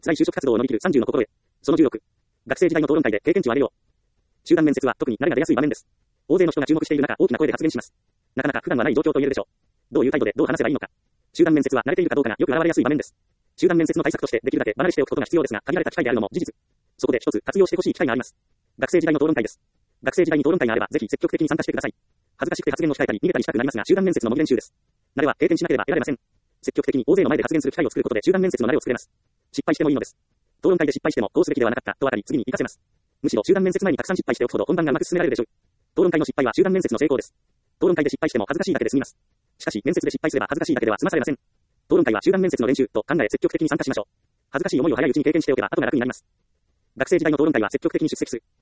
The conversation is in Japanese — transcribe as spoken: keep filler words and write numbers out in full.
辛い就職活動を乗り切るさんじゅうの心得。そのじゅうろく。学生時代の討論会で経験値を上げよう。集団面接は特に慣れが出やすい場面です。大勢の人が注目している中、大きな声で発言します。なかなか普段はない状況と言えるでしょう。どういう態度でどう話せばいいのか。集団面接は慣れているかどうかがよく現れやすい場面です。集団面接の対策としてできるだけ離れしておくことが必要ですが、限られた機会であるのも事実。そこで一つ活用してほしい機会があります。学生時代の討論会です。学生時代に討論会があれば、ぜひ積極的に参加してください。恥ずかしくて発言を控えたり、逃げたりしたくなりますが、集団面接の模擬練習です。慣れは経験しなければ得られません。積極的に大勢の前で発言する機会を作ることで集団面接の慣れを作れます。失敗してもいいのです。討論会で失敗しても、こうすべきではなかったと分かり、次に活かせます。むしろ集団面接前にたくさん失敗しておくほど本番がうまく進められるでしょう。討論会の失敗は集団面接の成功です。討論会で失敗しても恥ずかしいだけで済みます。しかし、面接で失敗すれば恥ずかしいだけでは済まされません。討論会は集団面接の練習と考え積極的に参加しましょう。恥ずかしい思いを早いうちに経験しておけば後が楽になります。学生時代の討論会は積極的に出席する。